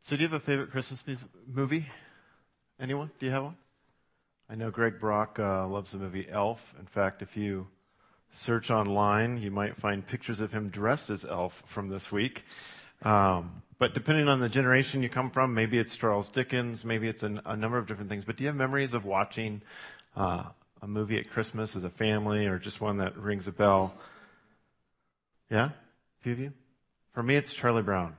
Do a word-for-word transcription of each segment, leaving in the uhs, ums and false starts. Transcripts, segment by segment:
So do you have a favorite Christmas mus- movie? Anyone? Do you have one? I know Greg Brock uh, loves the movie Elf. In fact, if you search online, you might find pictures of him dressed as Elf from this week. Um, but depending on the generation you come from, maybe it's Charles Dickens, maybe it's an, a number of different things. But do you have memories of watching uh, a movie at Christmas as a family, or just one that rings a bell? Yeah? A few of you? For me, it's Charlie Brown.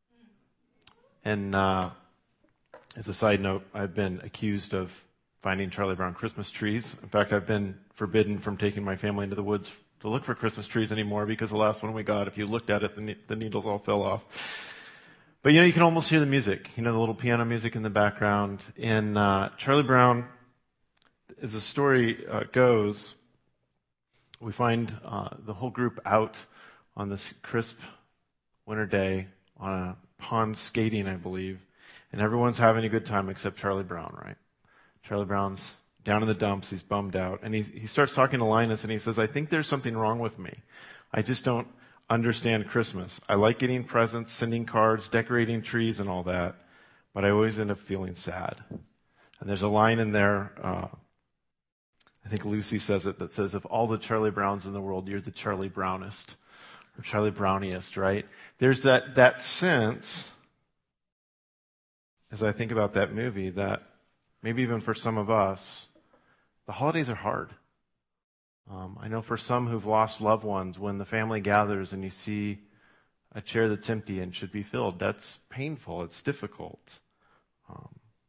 And uh, as a side note, I've been accused of finding Charlie Brown Christmas trees. In fact, I've been forbidden from taking my family into the woods to look for Christmas trees anymore because the last one we got, if you looked at it, the, ne- the needles all fell off. But you know, you can almost hear the music. You know, the little piano music in the background. And uh, Charlie Brown, as the story uh, goes, we find uh, the whole group out on this crisp winter day on a pond skating, I believe. And everyone's having a good time except Charlie Brown, right? Charlie Brown's down in the dumps. He's bummed out. And he, he starts talking to Linus and he says, I think there's something wrong with me. I just don't understand Christmas. I like getting presents, sending cards, decorating trees and all that, but I always end up feeling sad. And there's a line in there, uh, I think Lucy says it, that says, of all the Charlie Browns in the world, you're the Charlie Brownest, or Charlie Browniest, right? There's that, that sense, as I think about that movie, that maybe even for some of us, the holidays are hard. Um, I know for some who've lost loved ones, when the family gathers and you see a chair that's empty and should be filled, that's painful. It's difficult. Um,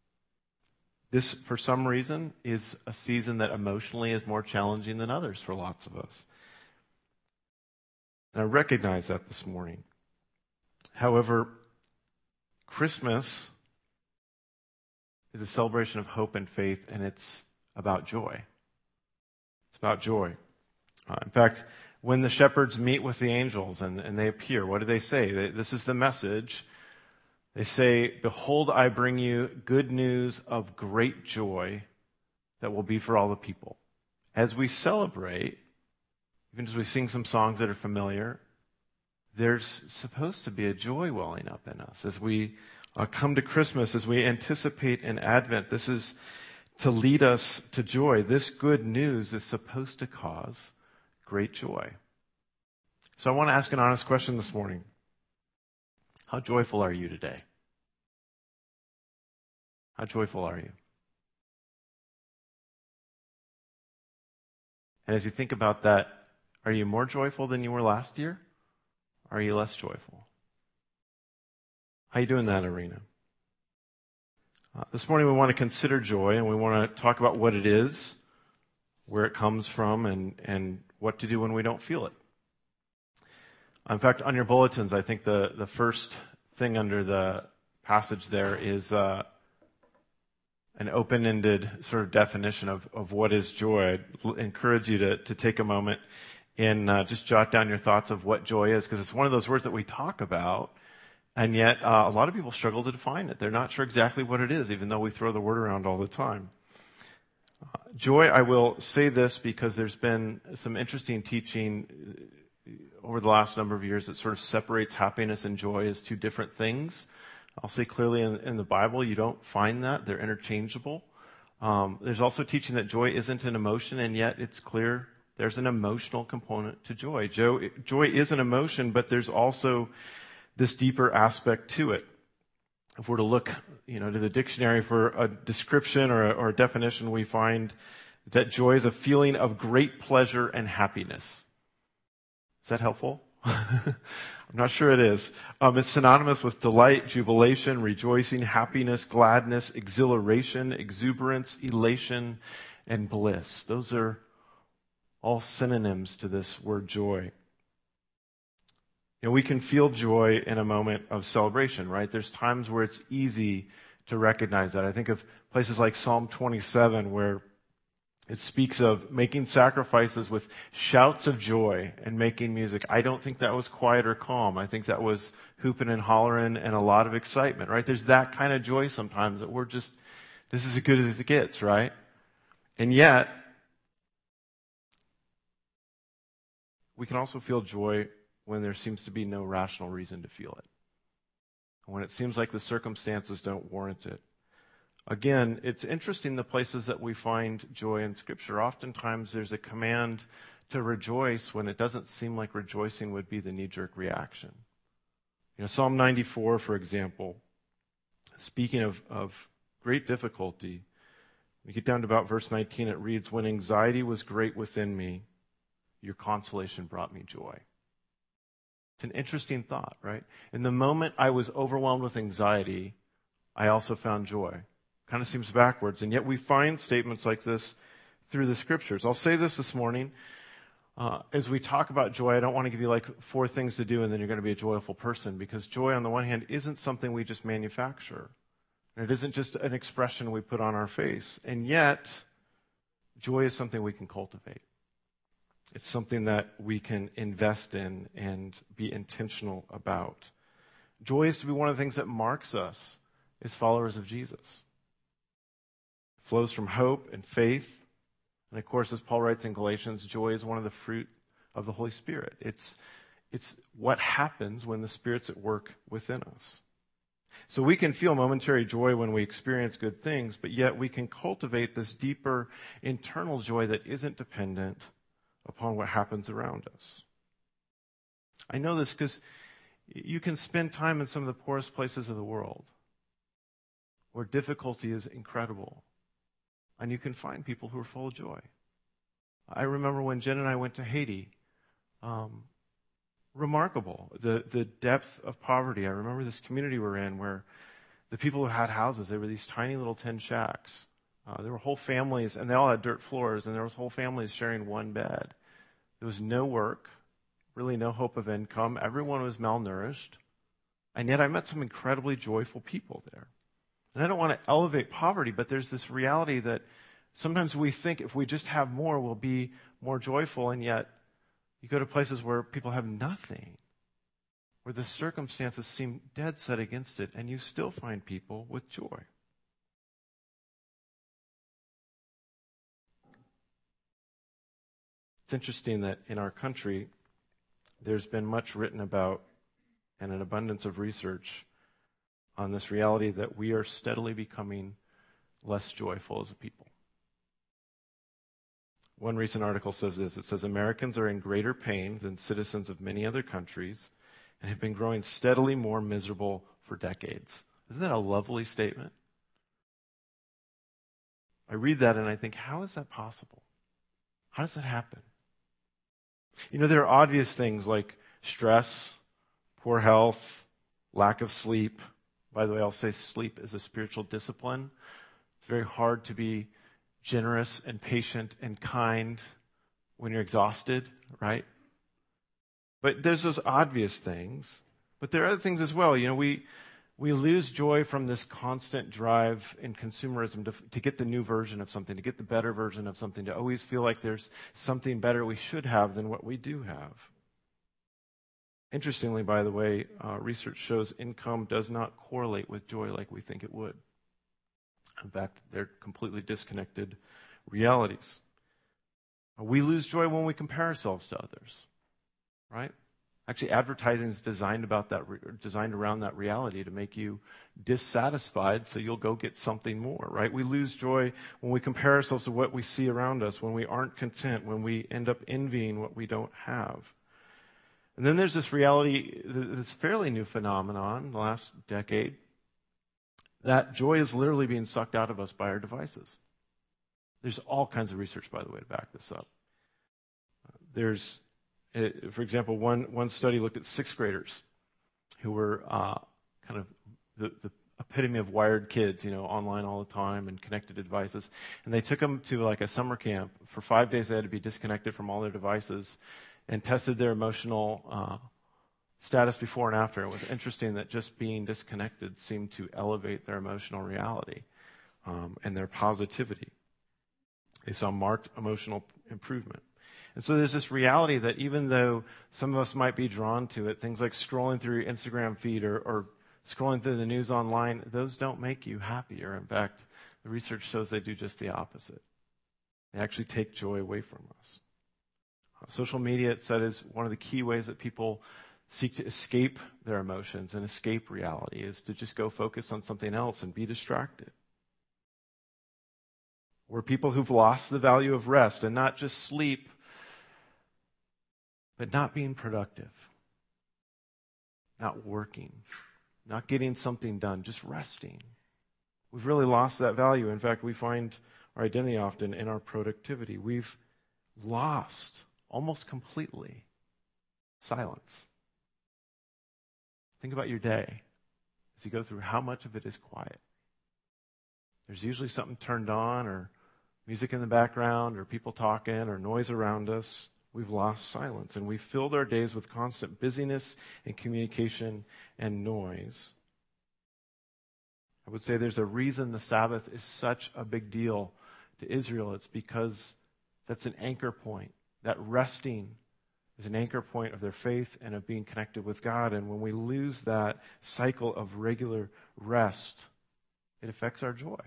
this, for some reason, is a season that emotionally is more challenging than others for lots of us. And I recognize that this morning. However, Christmas is a celebration of hope and faith, and it's about joy. It's about joy. Uh, in fact, when the shepherds meet with the angels and, and they appear, what do they say? They, this is the message. They say, behold, I bring you good news of great joy that will be for all the people. As we celebrate, even as we sing some songs that are familiar, there's supposed to be a joy welling up in us as we uh, come to Christmas, as we anticipate an Advent. This is to lead us to joy. This good news is supposed to cause great joy. So I want to ask an honest question this morning. How joyful are you today? How joyful are you? And as you think about that, are you more joyful than you were last year? Or are you less joyful? How you doing in that arena? Uh, this morning we want to consider joy, and we want to talk about what it is, where it comes from, and, and what to do when we don't feel it. In fact, on your bulletins, I think the, the first thing under the passage there is uh, an open-ended sort of definition of, of what is joy. I'd encourage you to, to take a moment and uh, just jot down your thoughts of what joy is, because it's one of those words that we talk about, and yet uh, a lot of people struggle to define it. They're not sure exactly what it is, even though we throw the word around all the time. Uh, joy, I will say this because there's been some interesting teaching over the last number of years that sort of separates happiness and joy as two different things. I'll say clearly in, in the Bible, you don't find that. They're interchangeable. Um, there's also teaching that joy isn't an emotion, and yet it's clear there's an emotional component to joy. Joy, joy is an emotion, but there's also this deeper aspect to it. If we're to look, you know, to the dictionary for a description or a, or a definition, we find that joy is a feeling of great pleasure and happiness. Is that helpful? I'm not sure it is. Um, it's synonymous with delight, jubilation, rejoicing, happiness, gladness, exhilaration, exuberance, elation, and bliss. Those are all synonyms to this word joy. You know, we can feel joy in a moment of celebration, right? There's times where it's easy to recognize that. I think of places like Psalm twenty-seven, where it speaks of making sacrifices with shouts of joy and making music. I don't think that was quiet or calm. I think that was hooping and hollering and a lot of excitement, right? There's that kind of joy sometimes that we're just, this is as good as it gets, right? And yet, we can also feel joy when there seems to be no rational reason to feel it. when it seems like the circumstances don't warrant it. Again, it's interesting the places that we find joy in Scripture. Oftentimes there's a command to rejoice when it doesn't seem like rejoicing would be the knee-jerk reaction. You know, Psalm ninety-four, for example, speaking of, of great difficulty, when you get down to about verse nineteen, it reads, "When anxiety was great within me, your consolation brought me joy." It's an interesting thought, right? In the moment I was overwhelmed with anxiety, I also found joy. Kind of seems backwards, and yet we find statements like this through the Scriptures. I'll say this this morning. Uh, as we talk about joy, I don't want to give you like four things to do and then you're going to be a joyful person, because joy on the one hand isn't something we just manufacture. And it isn't just an expression we put on our face. And yet, joy is something we can cultivate. It's something that we can invest in and be intentional about. Joy is to be one of the things that marks us as followers of Jesus. It flows from hope and faith. And of course, as Paul writes in Galatians, joy is one of the fruit of the Holy Spirit. It's, it's what happens when the Spirit's at work within us. So we can feel momentary joy when we experience good things, but yet we can cultivate this deeper internal joy that isn't dependent upon what happens around us. I know this because you can spend time in some of the poorest places of the world where difficulty is incredible. And you can find people who are full of joy. I remember when Jen and I went to Haiti. Um, remarkable, the, the depth of poverty. I remember this community we're in where the people who had houses, they were these tiny little tin shacks. Uh, there were whole families, and they all had dirt floors, and there was whole families sharing one bed. There was no work, really no hope of income. Everyone was malnourished. And yet I met some incredibly joyful people there. And I don't want to elevate poverty, but there's this reality that sometimes we think if we just have more, we'll be more joyful. And yet you go to places where people have nothing, where the circumstances seem dead set against it, and you still find people with joy. It's interesting that in our country, there's been much written about and an abundance of research on this reality that we are steadily becoming less joyful as a people. One recent article says this. It says, Americans are in greater pain than citizens of many other countries and have been growing steadily more miserable for decades. Isn't that a lovely statement? I read that and I think, how is that possible? How does that happen? You know, there are obvious things like stress, poor health, lack of sleep. By the way, I'll say sleep is a spiritual discipline. It's very hard to be generous and patient and kind when you're exhausted, right? But there's those obvious things. But there are other things as well. You know, we we lose joy from this constant drive in consumerism to, to get the new version of something, to get the better version of something, to always feel like there's something better we should have than what we do have. Interestingly, by the way, uh, research shows income does not correlate with joy like we think it would. In fact, they're completely disconnected realities. We lose joy when we compare ourselves to others, right? Actually, advertising is designed about that, designed around that reality to make you dissatisfied, so you'll go get something more, right? We lose joy when we compare ourselves to what we see around us, when we aren't content, when we end up envying what we don't have. And then there's this reality, this fairly new phenomenon in the last decade, that joy is literally being sucked out of us by our devices. There's all kinds of research, by the way, to back this up. There's, for example, one, one study looked at sixth graders who were uh, kind of the, the epitome of wired kids, you know, online all the time and connected to devices. And they took them to like a summer camp. For five days, they had to be disconnected from all their devices and tested their emotional uh, status before and after. It was interesting that just being disconnected seemed to elevate their emotional reality um, and their positivity. They saw marked emotional improvement. And so there's this reality that even though some of us might be drawn to it, things like scrolling through your Instagram feed or, or scrolling through the news online, those don't make you happier. In fact, the research shows they do just the opposite. They actually take joy away from us. Social media, it said, is one of the key ways that people seek to escape their emotions and escape reality, is to just go focus on something else and be distracted. We're people who've lost the value of rest, and not just sleep, but not being productive, not working, not getting something done, just resting. We've really lost that value. In fact, we find our identity often in our productivity. We've lost almost completely silence. Think about your day as you go through how much of it is quiet. There's usually something turned on, or music in the background, or people talking, or noise around us. We've lost silence, and we've filled our days with constant busyness and communication and noise. I would say there's a reason the Sabbath is such a big deal to Israel. It's because that's an anchor point. That resting is an anchor point of their faith and of being connected with God. And when we lose that cycle of regular rest, it affects our joy.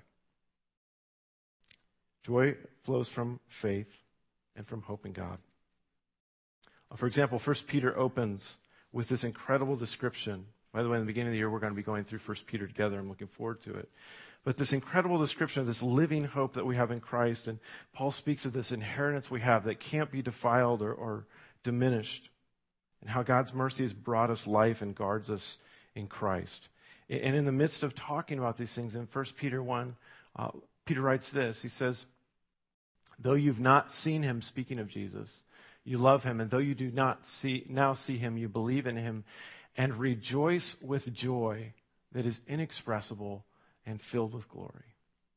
Joy flows from faith and from hope in God. For example, First Peter opens with this incredible description. By the way, in the beginning of the year, we're going to be going through First Peter together. I'm looking forward to it. But this incredible description of this living hope that we have in Christ, and Paul speaks of this inheritance we have that can't be defiled or, or diminished, and how God's mercy has brought us life and guards us in Christ. And in the midst of talking about these things, in First Peter one, uh, Peter writes this. He says, though you've not seen him, speaking of Jesus, you love him, and though you do not see now see him, you believe in him, and rejoice with joy that is inexpressible and filled with glory.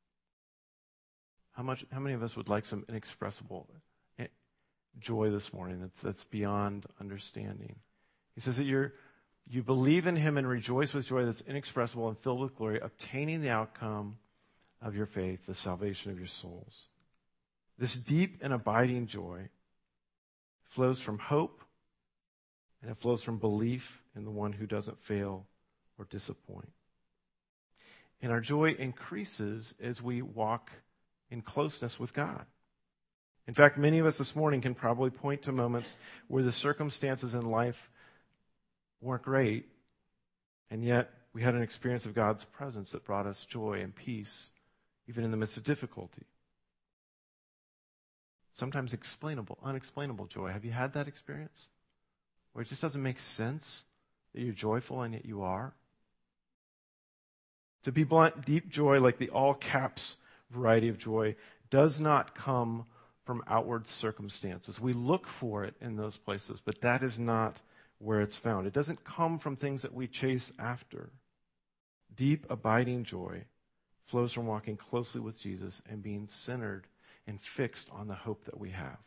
How much? How many of us would like some inexpressible joy this morning that's that's beyond understanding? He says that you're you believe in him and rejoice with joy that's inexpressible and filled with glory, obtaining the outcome of your faith, the salvation of your souls. This deep and abiding joy flows from hope, and it flows from belief in the one who doesn't fail or disappoint. And our joy increases as we walk in closeness with God. In fact, many of us this morning can probably point to moments where the circumstances in life weren't great, and yet we had an experience of God's presence that brought us joy and peace, even in the midst of difficulty. Sometimes explainable, unexplainable joy. Have you had that experience? Where it just doesn't make sense that you're joyful and yet you are? To be blunt, deep joy, like the all caps variety of joy, does not come from outward circumstances. We look for it in those places, but that is not where it's found. It doesn't come from things that we chase after. Deep, abiding joy flows from walking closely with Jesus and being centered and fixed on the hope that we have.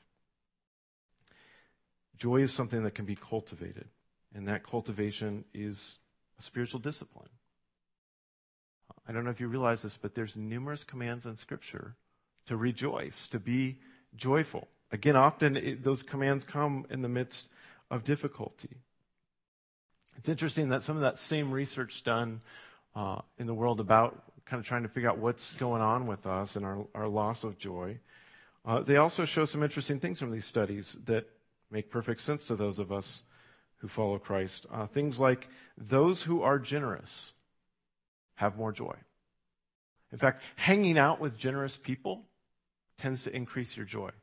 Joy is something that can be cultivated, and that cultivation is a spiritual discipline. I don't know if you realize this, but there's numerous commands in Scripture to rejoice, to be joyful. Again, often it, those commands come in the midst of difficulty. It's interesting that some of that same research done uh, in the world about kind of trying to figure out what's going on with us and our, our loss of joy, uh, they also show some interesting things from these studies that make perfect sense to those of us who follow Christ. Uh, things like those who are generous have more joy. In fact, hanging out with generous people tends to increase your joy.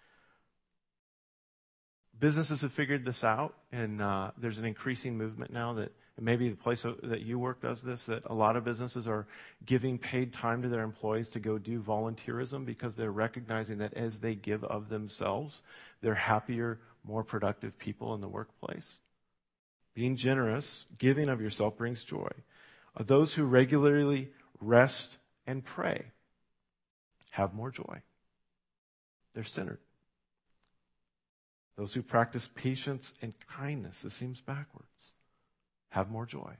Businesses have figured this out, and uh, there's an increasing movement now that, and maybe the place that you work does this, that a lot of businesses are giving paid time to their employees to go do volunteerism because they're recognizing that as they give of themselves, they're happier, more productive people in the workplace. Being generous, giving of yourself brings joy. Uh, those who regularly rest and pray have more joy. They're centered. Those who practice patience and kindness, this seems backwards, have more joy.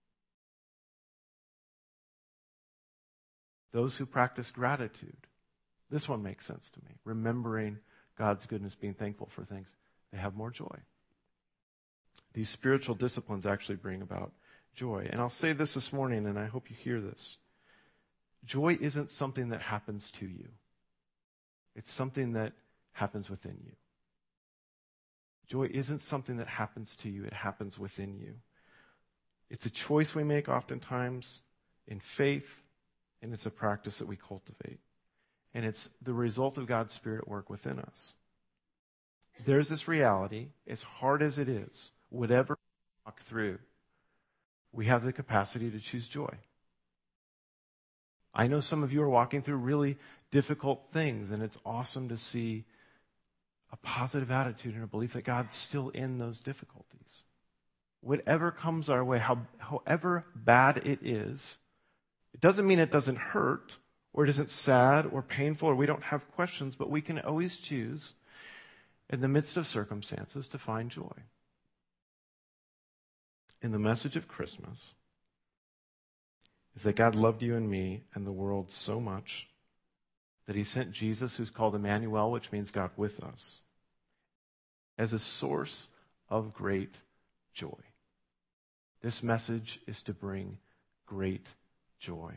Those who practice gratitude, this one makes sense to me. Remembering God's goodness, being thankful for things, they have more joy. These spiritual disciplines actually bring about joy. And I'll say this this morning, and I hope you hear this. Joy isn't something that happens to you. It's something that happens within you. Joy isn't something that happens to you. It happens within you. It's a choice we make oftentimes in faith, and it's a practice that we cultivate. And it's the result of God's Spirit at work within us. There's this reality, as hard as it is, whatever we walk through, we have the capacity to choose joy. I know some of you are walking through really difficult things, and it's awesome to see a positive attitude and a belief that God's still in those difficulties. Whatever comes our way, how, however bad it is, it doesn't mean it doesn't hurt, or it isn't sad or painful, or we don't have questions, but we can always choose in the midst of circumstances to find joy. In the message of Christmas is that God loved you and me and the world so much that he sent Jesus, who's called Emmanuel, which means God with us, as a source of great joy. This message is to bring great joy.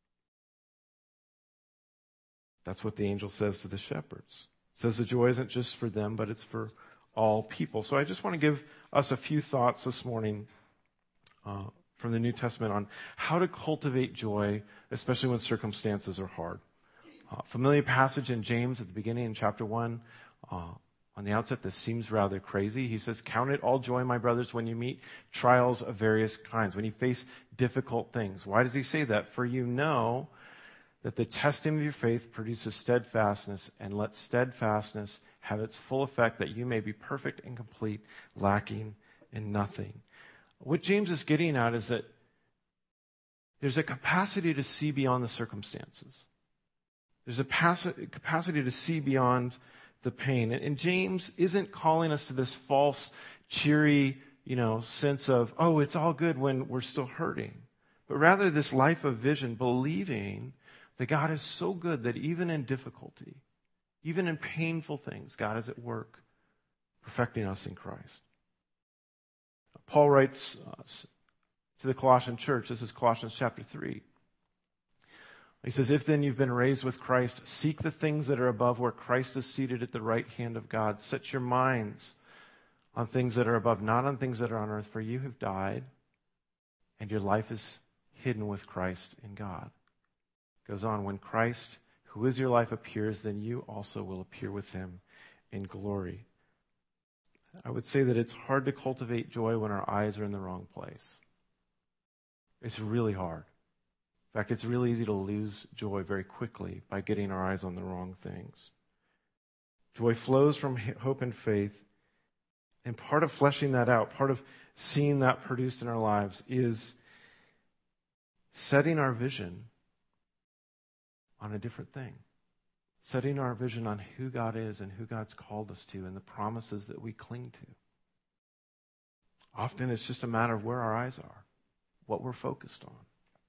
That's what the angel says to the shepherds. It says the joy isn't just for them, but it's for all people. So I just want to give us a few thoughts this morning uh, from the New Testament on how to cultivate joy, especially when circumstances are hard. Uh, familiar passage in James at the beginning in chapter one. Uh, on the outset, this seems rather crazy. He says, "Count it all joy, my brothers, when you meet trials of various kinds," when you face difficult things. Why does he say that? "For you know that the testing of your faith produces steadfastness, and let steadfastness have its full effect, that you may be perfect and complete, lacking in nothing." What James is getting at is that there's a capacity to see beyond the circumstances. There's a capacity to see beyond the pain. And James isn't calling us to this false, cheery, you know, sense of, oh, it's all good when we're still hurting. But rather this life of vision, believing that God is so good that even in difficulty, even in painful things, God is at work perfecting us in Christ. Paul writes uh, to the Colossian church, this is Colossians chapter three. He says, "If then you've been raised with Christ, seek the things that are above where Christ is seated at the right hand of God. Set your minds on things that are above, not on things that are on earth, for you have died, and your life is hidden with Christ in God." It goes on, "When Christ, who is your life, appears, then you also will appear with him in glory." I would say that it's hard to cultivate joy when our eyes are in the wrong place. It's really hard. In fact, it's really easy to lose joy very quickly by getting our eyes on the wrong things. Joy flows from hope and faith, and part of fleshing that out, part of seeing that produced in our lives is setting our vision on a different thing. Setting our vision on who God is and who God's called us to and the promises that we cling to. Often it's just a matter of where our eyes are, what we're focused on.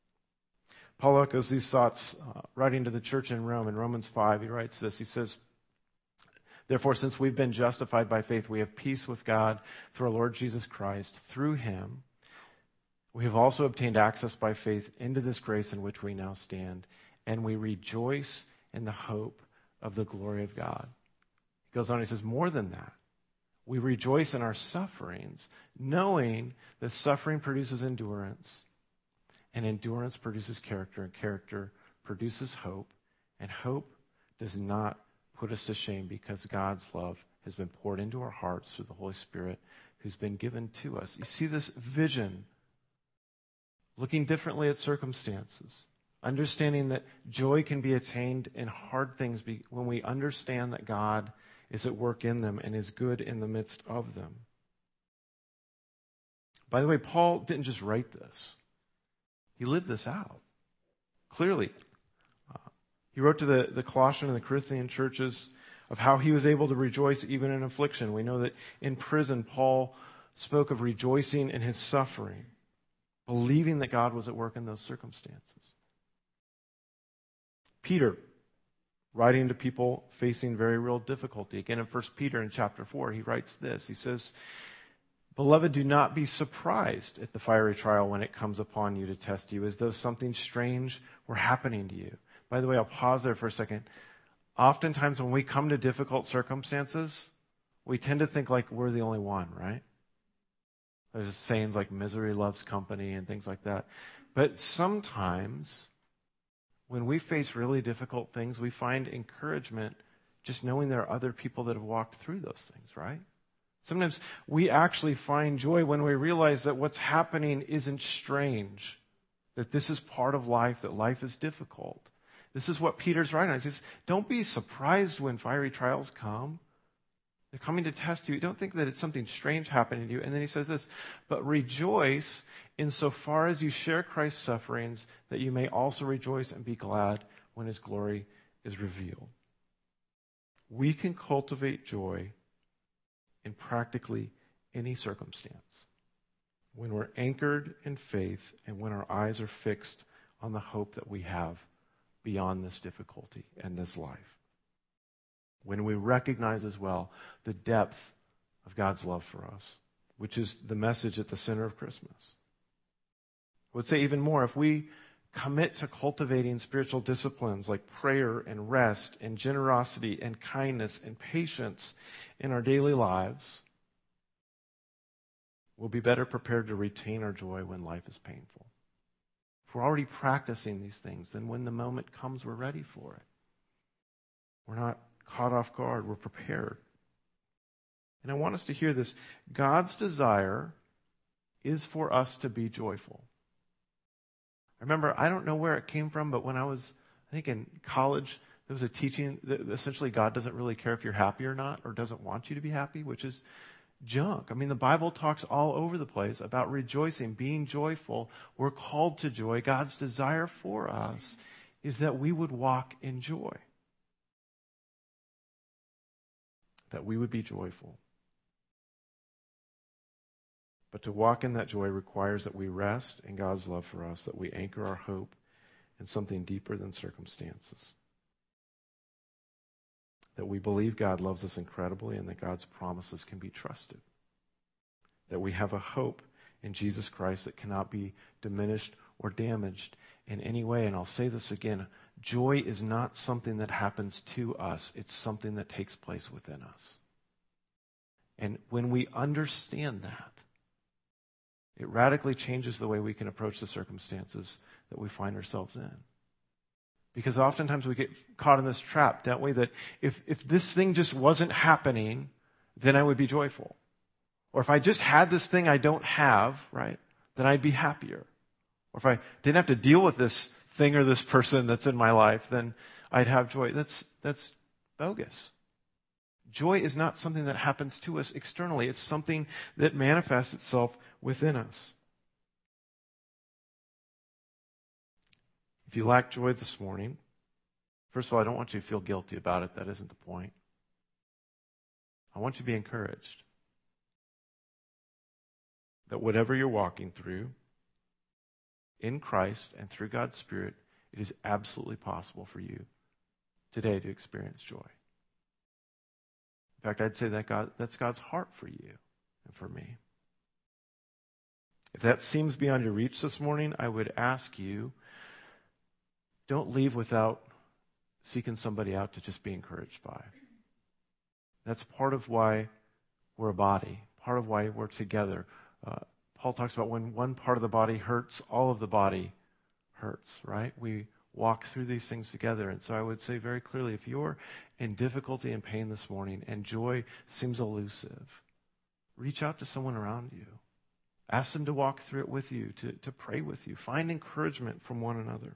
Paul echoes these thoughts uh, writing to the church in Rome. In Romans five, he writes this. He says, "Therefore, since we've been justified by faith, we have peace with God through our Lord Jesus Christ. Through him, we have also obtained access by faith into this grace in which we now stand, and we rejoice in the hope of the glory of God." He goes on, he says, more than that, we rejoice in our sufferings, knowing that suffering produces endurance, and endurance produces character, and character produces hope, and hope does not put us to shame because God's love has been poured into our hearts through the Holy Spirit who's been given to us. You see this vision, looking differently at circumstances, understanding that joy can be attained in hard things when we understand that God is at work in them and is good in the midst of them. By the way, Paul didn't just write this. He lived this out. Clearly, uh, he wrote to the, the Colossian and the Corinthian churches of how he was able to rejoice even in affliction. We know that in prison, Paul spoke of rejoicing in his suffering, believing that God was at work in those circumstances. Peter, writing to people facing very real difficulty. Again, in First Peter in chapter four, he writes this. He says, "Beloved, do not be surprised at the fiery trial when it comes upon you to test you, as though something strange were happening to you." By the way, I'll pause there for a second. Oftentimes when we come to difficult circumstances, We tend to think like we're the only one, right? There's sayings like misery loves company and things like that. But sometimes when we face really difficult things, we find encouragement just knowing there are other people that have walked through those things, right? Sometimes we actually find joy when we realize that what's happening isn't strange, that this is part of life, that life is difficult. This is what Peter's writing on. He says, don't be surprised when fiery trials come. They're coming to test you. Don't think that it's something strange happening to you. And then he says this, but rejoice insofar as you share Christ's sufferings, that you may also rejoice and be glad when his glory is revealed. We can cultivate joy in practically any circumstance when we're anchored in faith and when our eyes are fixed on the hope that we have beyond this difficulty and this life. When we recognize as well the depth of God's love for us, which is the message at the center of Christmas. I would say even more, if we commit to cultivating spiritual disciplines like prayer and rest and generosity and kindness and patience in our daily lives, we'll be better prepared to retain our joy when life is painful. If we're already practicing these things, then when the moment comes, we're ready for it. We're not caught off guard. We're prepared. And I want us to hear this. God's desire is for us to be joyful. I remember, I don't know where it came from, but when I was, I think in college, there was a teaching that essentially God doesn't really care if you're happy or not, or doesn't want you to be happy, which is junk. I mean, the Bible talks all over the place about rejoicing, being joyful. We're called to joy. God's desire for us is that we would walk in joy, that we would be joyful. But to walk in that joy requires that we rest in God's love for us, that we anchor our hope in something deeper than circumstances, that we believe God loves us incredibly and that God's promises can be trusted, that we have a hope in Jesus Christ that cannot be diminished or damaged in any way. And I'll say this again, joy is not something that happens to us. It's something that takes place within us. And when we understand that, it radically changes the way we can approach the circumstances that we find ourselves in. Because oftentimes we get caught in this trap, don't we? That if, if this thing just wasn't happening, then I would be joyful. Or if I just had this thing I don't have, right, then I'd be happier. Or if I didn't have to deal with this thing or this person that's in my life, then I'd have joy. That's, that's bogus. Joy is not something that happens to us externally. It's something that manifests itself within us. If you lack joy this morning, first of all, I don't want you to feel guilty about it. That isn't the point. I want you to be encouraged that whatever you're walking through, in Christ and through God's Spirit, it is absolutely possible for you today to experience joy. In fact, I'd say that God, that's God's heart for you and for me. If that seems beyond your reach this morning, I would ask you, don't leave without seeking somebody out to just be encouraged by. That's part of why we're a body, part of why we're together. Uh, Paul talks about when one part of the body hurts, all of the body hurts, right? We walk through these things together. And so I would say very clearly, if you're in difficulty and pain this morning and joy seems elusive, reach out to someone around you. Ask them to walk through it with you, to, to pray with you. Find encouragement from one another.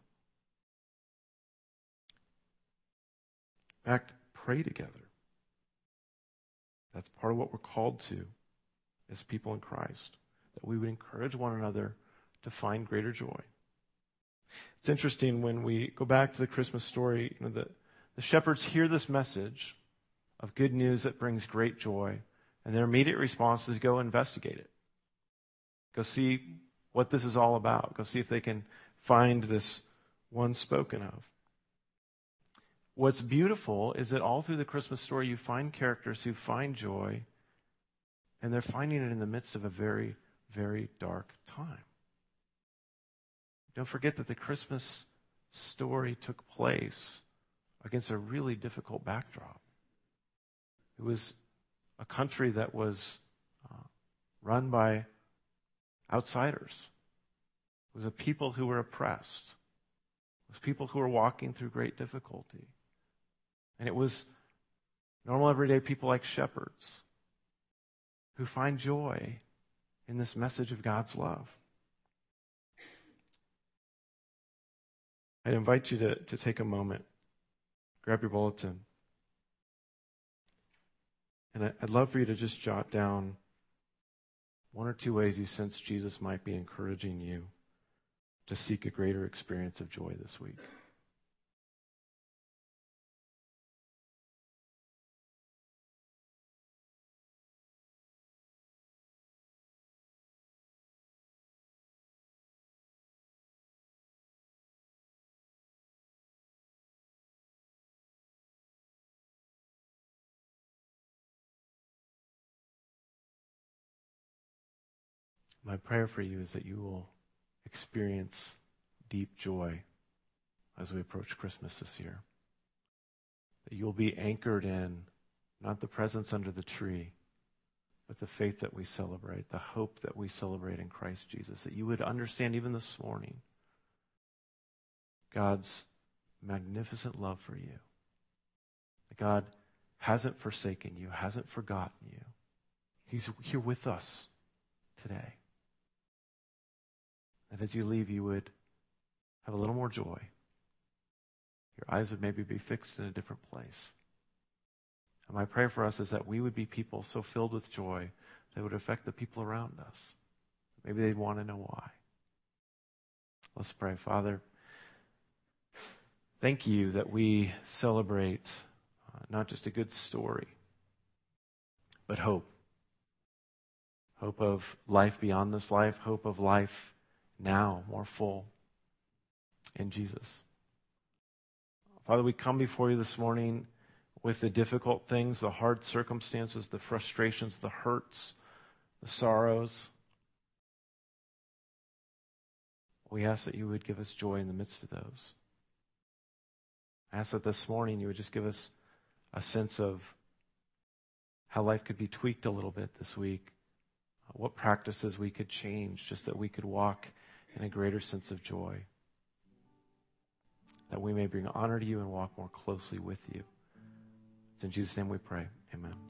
In fact, pray together. That's part of what we're called to as people in Christ, that we would encourage one another to find greater joy. It's interesting when we go back to the Christmas story, you know, the, the shepherds hear this message of good news that brings great joy, and their immediate response is go investigate it. Go see what this is all about. Go see if they can find this one spoken of. What's beautiful is that all through the Christmas story you find characters who find joy, and they're finding it in the midst of a very, very dark time. Don't forget that the Christmas story took place against a really difficult backdrop. It was a country that was uh, run by outsiders. It was a people who were oppressed. It was people who were walking through great difficulty. And it was normal, everyday people like shepherds who find joy in this message of God's love. I invite you to, to take a moment, grab your bulletin, and I, I'd love for you to just jot down one or two ways you sense Jesus might be encouraging you to seek a greater experience of joy this week. My prayer for you is that you will experience deep joy as we approach Christmas this year. That you'll be anchored in not the presents under the tree, but the faith that we celebrate, the hope that we celebrate in Christ Jesus. That you would understand even this morning God's magnificent love for you. That God hasn't forsaken you, hasn't forgotten you. He's here with us today. That as you leave, you would have a little more joy. Your eyes would maybe be fixed in a different place. And my prayer for us is that we would be people so filled with joy that it would affect the people around us. Maybe they'd want to know why. Let's pray. Father, thank you that we celebrate uh, not just a good story, but hope. Hope of life beyond this life, hope of life now, more full in Jesus. Father, we come before you this morning with the difficult things, the hard circumstances, the frustrations, the hurts, the sorrows. We ask that you would give us joy in the midst of those. I ask that this morning you would just give us a sense of how life could be tweaked a little bit this week, what practices we could change just that we could walk in a greater sense of joy, that we may bring honor to you and walk more closely with you. It's in Jesus' name we pray. Amen.